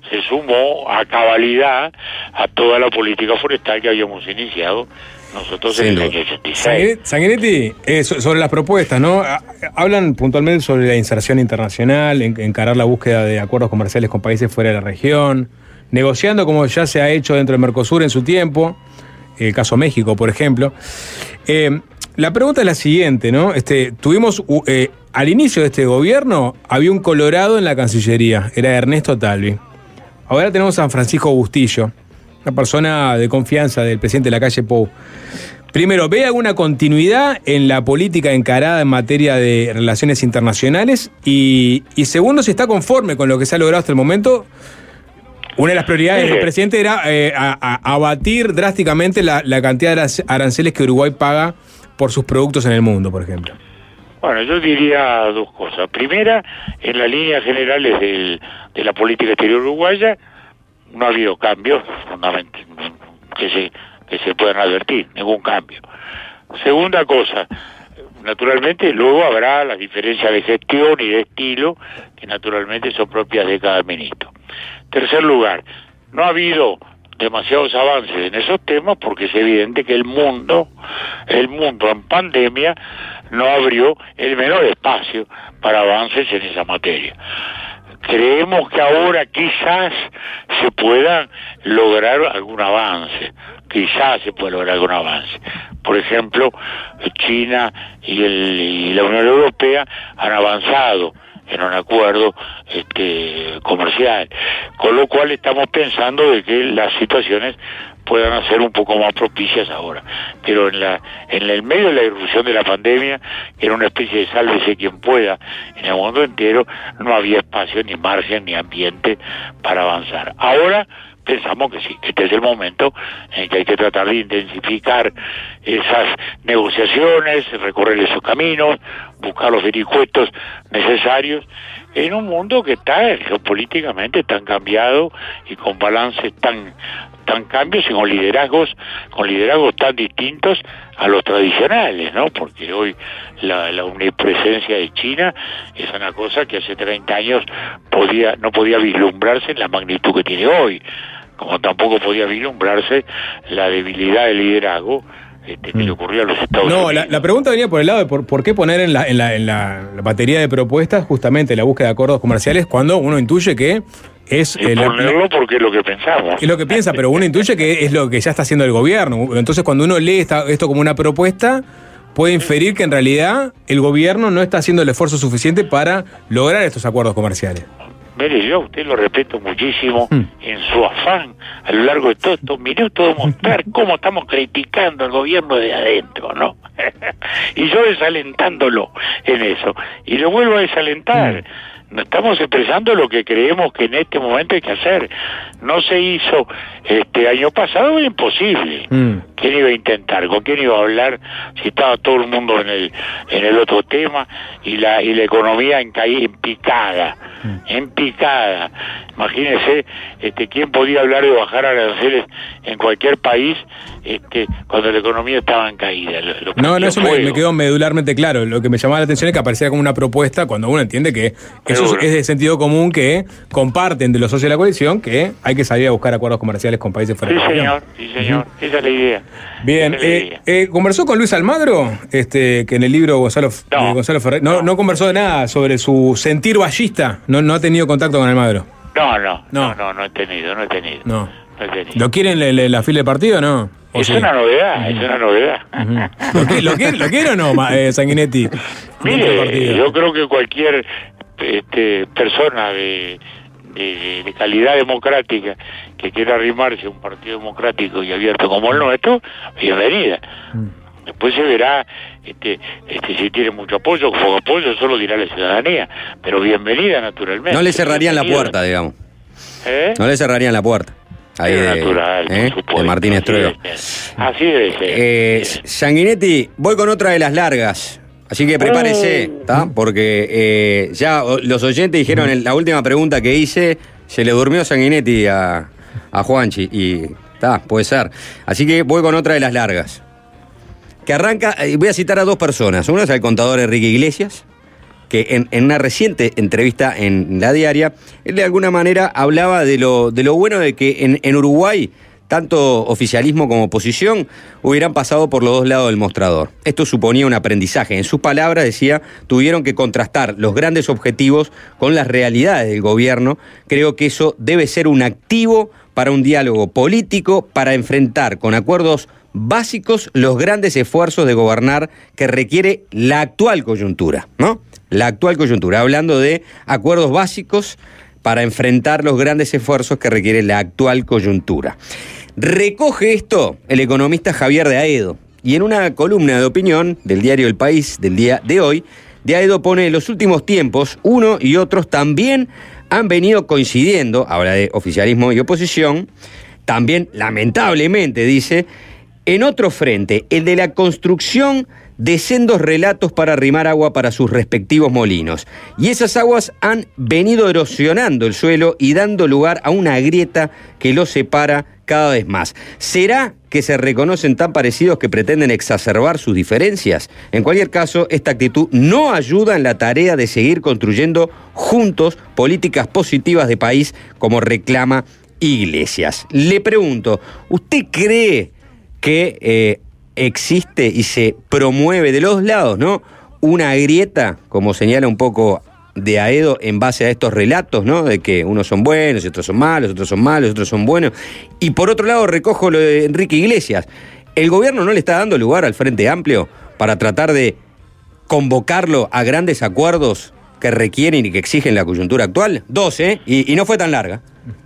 S2: a cabalidad a toda la política forestal que habíamos iniciado nosotros en el año 86.
S1: Sanguinetti, sobre las propuestas, ¿no? Hablan puntualmente sobre la inserción internacional, encarar la búsqueda de acuerdos comerciales con países fuera de la región, negociando como ya se ha hecho dentro del Mercosur en su tiempo, el caso México, por ejemplo. La pregunta es la siguiente, ¿no? Tuvimos, al inicio de este gobierno, había un colorado en la Cancillería, era Ernesto Talvi. Ahora tenemos a San Francisco Bustillo, una persona de confianza del presidente de la calle Pou. Primero, ¿ve alguna continuidad en la política encarada en materia de relaciones internacionales? Y segundo, si está conforme con lo que se ha logrado hasta el momento. Una de las prioridades del presidente era abatir drásticamente la cantidad de aranceles que Uruguay paga por sus productos en el mundo, por ejemplo.
S2: Bueno, yo diría dos cosas. Primera, en las líneas generales de la política exterior uruguaya no ha habido cambios que se puedan advertir, ningún cambio. Segunda cosa, naturalmente luego habrá las diferencias de gestión y de estilo que naturalmente son propias de cada ministro. Tercer lugar, no ha habido demasiados avances en esos temas porque es evidente que el mundo en pandemia no abrió el menor espacio para avances en esa materia. Creemos que ahora quizás se pueda lograr algún avance, Por ejemplo, China y la Unión Europea han avanzado en un acuerdo comercial, con lo cual estamos pensando de que las situaciones puedan ser un poco más propicias ahora. Pero en el medio de la irrupción de la pandemia, que era una especie de sálvese quien pueda en el mundo entero, no había espacio, ni margen, ni ambiente para avanzar. Ahora pensamos que sí, que este es el momento en que hay que tratar de intensificar esas negociaciones, recorrer esos caminos, buscar los vericuetos necesarios en un mundo que está geopolíticamente tan cambiado y con balances tan tan cambios y con liderazgos tan distintos a los tradicionales, ¿no? Porque hoy la omnipresencia de China es una cosa que hace 30 años no podía vislumbrarse en la magnitud que tiene hoy, como tampoco podía vislumbrarse la debilidad del liderazgo que le ocurrió a los Estados Unidos.
S1: No, la pregunta venía por el lado de por qué poner en la batería de propuestas justamente la búsqueda de acuerdos comerciales cuando uno intuye que es...
S2: ponerlo porque es lo que pensamos.
S1: Es lo que piensa, pero uno intuye que es lo que ya está haciendo el gobierno. Entonces cuando uno lee esto como una propuesta, puede inferir que en realidad el gobierno no está haciendo el esfuerzo suficiente para lograr estos acuerdos comerciales.
S2: Mire, yo a usted lo respeto muchísimo en su afán a lo largo de todos estos minutos de mostrar cómo estamos criticando al gobierno de adentro, ¿no? Y yo desalentándolo en eso. Y lo vuelvo a desalentar. No estamos expresando lo que creemos que en este momento hay que hacer. No se hizo año pasado, era imposible. ¿Quién iba a intentar? ¿Con quién iba a hablar si estaba todo el mundo en el otro tema y la economía en picada? Imagínese, quién podía hablar de bajar aranceles en cualquier país cuando la economía estaba en caída.
S1: No, eso me quedó medularmente claro. Lo que me llamaba la atención es que apareciera como una propuesta cuando uno entiende que eso es de sentido común, que comparten de los socios de la coalición que hay que salir a buscar acuerdos comerciales con países fuera de la Unión.
S2: Sí, señor. Esa es la idea.
S1: Bien, ¿conversó con Luis Almagro? Que en el libro Gonzalo Ferrer no conversó de nada sobre su sentir ballista. No ha tenido contacto con Almagro.
S2: No he tenido.
S1: ¿Lo quieren en la fila del partido o no?
S2: Es una novedad.
S1: ¿Lo quiere o no, Sanguinetti?
S2: Mire, yo creo que cualquier persona de calidad democrática que quiera arrimarse a un partido democrático y abierto como el nuestro, bienvenida. Después se verá si tiene mucho apoyo o poco apoyo, eso lo dirá la ciudadanía, pero bienvenida naturalmente.
S3: No le cerrarían la puerta, digamos. No le cerrarían la puerta. Ahí
S2: natural,
S3: de Martínez Trueba.
S2: Así debe ser.
S3: Sanguinetti, voy con otra de las largas. Así que prepárese, ¿está? Porque ya los oyentes dijeron en la última pregunta que hice, se le durmió Sanguinetti a Juanchi y puede ser. Así que voy con otra de las largas. Que arranca, voy a citar a dos personas. Uno es el contador Enrique Iglesias, que en una reciente entrevista en La Diaria, él de alguna manera hablaba de lo bueno de que en Uruguay tanto oficialismo como oposición hubieran pasado por los dos lados del mostrador. Esto suponía un aprendizaje. En sus palabras decía, tuvieron que contrastar los grandes objetivos con las realidades del gobierno. Creo que eso debe ser un activo para un diálogo político, para enfrentar con acuerdos básicos los grandes esfuerzos de gobernar que requiere la actual coyuntura, ¿no? La actual coyuntura, hablando de acuerdos básicos para enfrentar los grandes esfuerzos que requiere la actual coyuntura. Recoge esto el economista Javier de Aedo, y en una columna de opinión del diario El País del día de hoy, de Aedo pone: en los últimos tiempos, uno y otros también han venido coincidiendo, habla de oficialismo y oposición, también lamentablemente, dice, en otro frente, el de la construcción de sendos relatos para arrimar agua para sus respectivos molinos. Y esas aguas han venido erosionando el suelo y dando lugar a una grieta que los separa cada vez más. ¿Será que se reconocen tan parecidos que pretenden exacerbar sus diferencias? En cualquier caso, esta actitud no ayuda en la tarea de seguir construyendo juntos políticas positivas de país como reclama Iglesias. Le pregunto, ¿usted cree que existe y se promueve de los dos lados, ¿no?, una grieta, como señala un poco de Aedo, en base a estos relatos, ¿no?, de que unos son buenos y otros son malos, otros son malos, otros son buenos? Y por otro lado, recojo lo de Enrique Iglesias. ¿El gobierno no le está dando lugar al Frente Amplio para tratar de convocarlo a grandes acuerdos que requieren y que exigen la coyuntura actual? Dos, y no fue tan larga.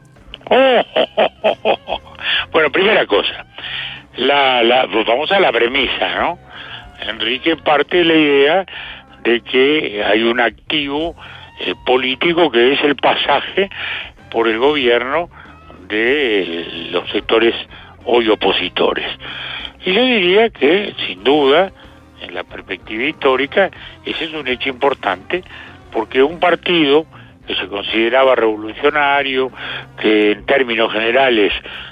S2: Bueno, primera cosa, vamos a la premisa, ¿no? Enrique parte de la idea de que hay un activo político que es el pasaje por el gobierno de los sectores hoy opositores. Y yo diría que, sin duda, en la perspectiva histórica, ese es un hecho importante, porque un partido que se consideraba revolucionario, que en términos generales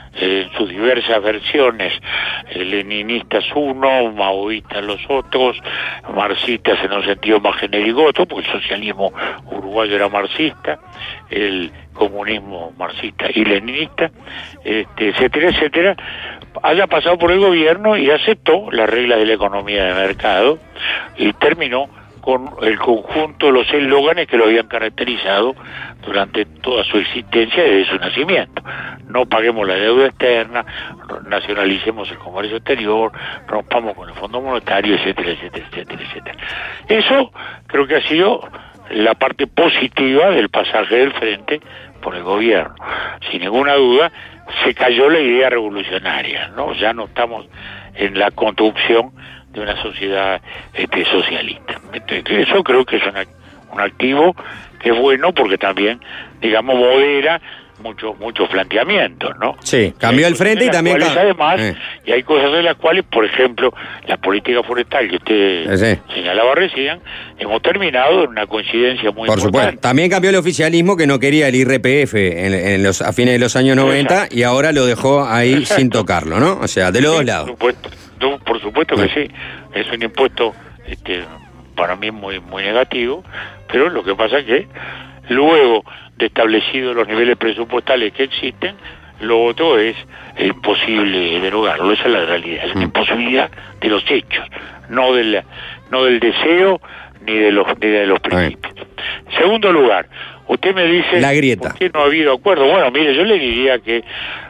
S2: en sus diversas versiones, leninistas uno, maoístas los otros, marxistas en un sentido más genérico otro, porque el socialismo uruguayo era marxista, el comunismo marxista y leninista, etcétera, etcétera, haya pasado por el gobierno y aceptó las reglas de la economía de mercado y terminó con el conjunto de los eslóganes que lo habían caracterizado durante toda su existencia desde su nacimiento. No paguemos la deuda externa, nacionalicemos el comercio exterior, rompamos con el Fondo Monetario, etcétera, etcétera, etcétera, etcétera. Eso creo que ha sido la parte positiva del pasaje del frente por el gobierno. Sin ninguna duda, se cayó la idea revolucionaria, ¿no? Ya no estamos en la construcción de una sociedad socialista. Eso creo que es un activo que es bueno porque también, digamos, modera muchos planteamientos, ¿no?
S3: Sí, cambió el frente y también...
S2: Además, y hay cosas de las cuales, por ejemplo, la política forestal que usted señalaba recién, hemos terminado en una coincidencia muy
S3: por
S2: importante.
S3: Supuesto. También cambió el oficialismo que no quería el IRPF a fines de los años 90 y ahora lo dejó ahí sin tocarlo, ¿no? O sea, de los dos lados.
S2: Por supuesto que sí. Es un impuesto para mí muy negativo, pero lo que pasa es que luego de establecidos los niveles presupuestales que existen, lo otro es imposible derogarlo. Esa es la realidad, es una imposibilidad de los hechos, no del deseo ni de los principios. Segundo lugar, usted me dice
S3: la grieta.
S2: ¿Por qué no ha habido acuerdo? Bueno, mire, yo le diría que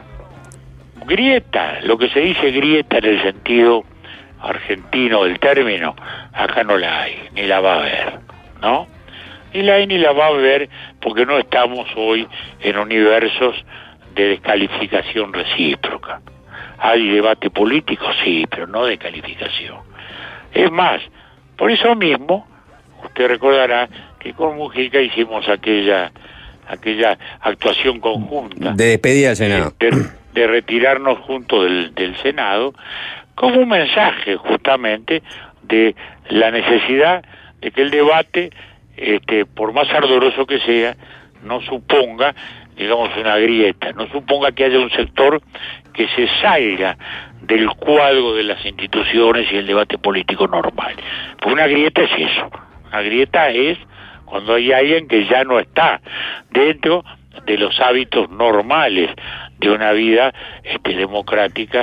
S2: grieta, lo que se dice grieta en el sentido argentino del término, acá no la hay, ni la va a haber, ¿no? Ni la hay ni la va a haber porque no estamos hoy en universos de descalificación recíproca. ¿Hay debate político? Sí, pero no de calificación. Es más, por eso mismo, usted recordará que con Mujica hicimos aquella actuación conjunta.
S3: De despedida del Senado.
S2: De retirarnos juntos del Senado, como un mensaje justamente de la necesidad de que el debate, por más ardoroso que sea, no suponga, digamos, una grieta, no suponga que haya un sector que se salga del cuadro de las instituciones y el debate político normal. Porque una grieta es eso, una grieta es cuando hay alguien que ya no está dentro de los hábitos normales de una vida democrática,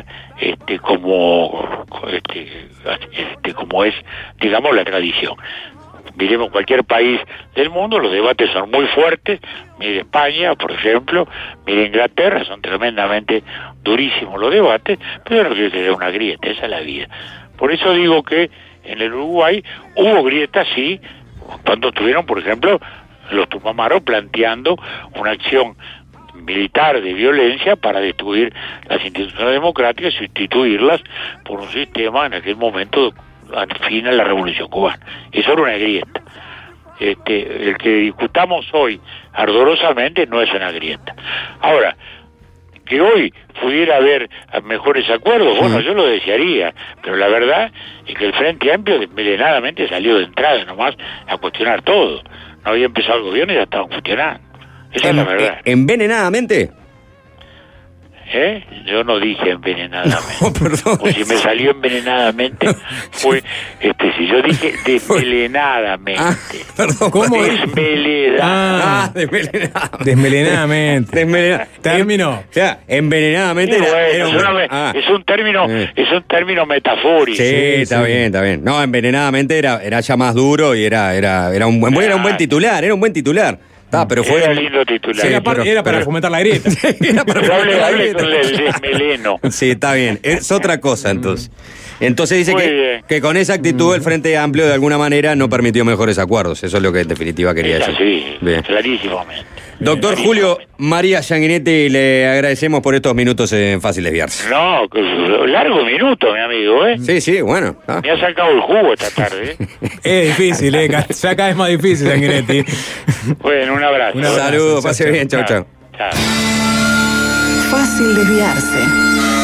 S2: como es, digamos, la tradición. Miremos cualquier país del mundo, los debates son muy fuertes. Mire España, por ejemplo, mire Inglaterra, son tremendamente durísimos los debates, pero no quiere que sea una grieta, esa es la vida. Por eso digo que en el Uruguay hubo grietas, sí, cuando estuvieron, por ejemplo, los Tupamaros planteando una acción militar de violencia para destruir las instituciones democráticas y sustituirlas por un sistema en aquel momento al fin de la Revolución Cubana. Eso era una grieta. El que discutamos hoy ardorosamente no es una grieta. Ahora, que hoy pudiera haber mejores acuerdos, bueno, yo lo desearía, pero la verdad es que el Frente Amplio desmelenadamente salió de entrada nomás a cuestionar todo. No había empezado el gobierno y ya estaban cuestionando. Esa es la verdad.
S3: ¿Envenenadamente?
S2: Yo no dije envenenadamente.
S3: No, perdón.
S2: O si me salió envenenadamente, fue, si yo dije desmelenadamente.
S3: Perdón.
S1: ¿Cómo?
S2: Desmelenadamente.
S3: Desmelenadamente.
S1: Término.
S3: O sea, envenenadamente
S2: es un término metafórico.
S3: Sí, está bien. No, envenenadamente era ya más duro y era un buen titular, pero fue
S2: era lindo titular.
S1: Sí, era para fomentar la grieta.
S2: Hable con el desmeleno.
S3: Sí, está bien. Es otra cosa, entonces. Entonces dice que con esa actitud el Frente Amplio de alguna manera no permitió mejores acuerdos. Eso es lo que en definitiva quería decir.
S2: Sí,
S3: bien.
S2: Clarísimamente.
S3: Doctor Julio María Sanguinetti, le agradecemos por estos minutos en Fácil Desviarse.
S2: No, largo minuto, mi amigo,
S3: Sí, bueno.
S2: Me ha sacado el jugo esta tarde,
S1: Es difícil, ya cada vez más difícil, Sanguinetti.
S2: Bueno, un abrazo.
S3: Un saludo, pase bien, chau.
S2: Chao.
S4: Fácil Desviarse.